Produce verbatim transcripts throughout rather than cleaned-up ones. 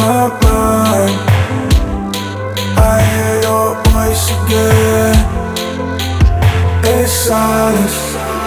my mind. I hear your voice again. It's silence.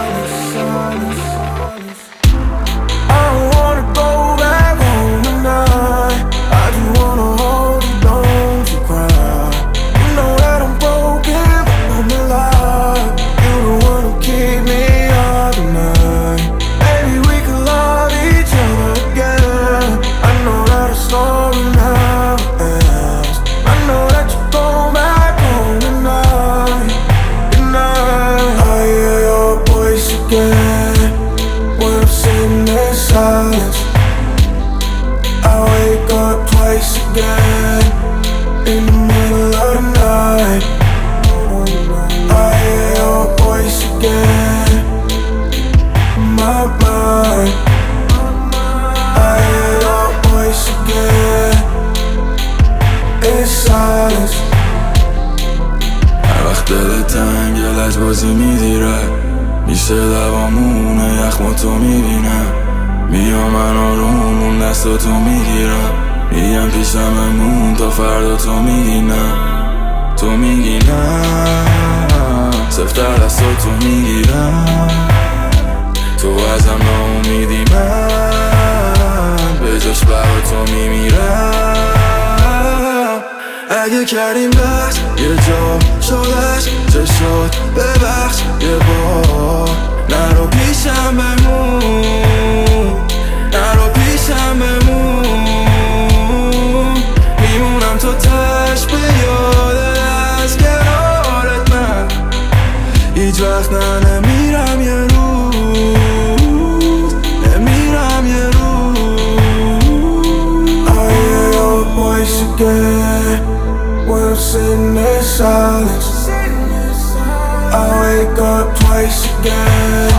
I don't wanna go back home tonight. I just wanna hold you, don't you cry. You know that I'm broken, but I'm alive. You the one who keep me up at night. Maybe we could love each other again. I know that a story never ends. I know that you go back home tonight, tonight. I hear your voice again when I'm sitting in silence. I wake up twice again in the middle of the night. I hear your voice again in my mind. I hear your voice again. It's silence. هر وقت دلت تنگ یه لجبازی میگیره، میشه لبامونه یخ ما تو میبینم. میام من آرومون دستاتو میگیرم، میگم پیشم بمون تا فردا تو میگی نه. تو میگی نه، سفتر دستاتو میگیرم. تو ازم ناامیدی من به جاش برا تو میمیرم. اگه کردیم بس یه جا شدش چه شد ببخش یه بار. نرو پیشم بمون، نرو پیشم بمون. میمونم تو تش به یادت از کنارت من. هیچ وقت نه نمیرم یه روز، نمیرم یه روز. I hear your voice again when I'm sitting in silence. I wake up twice again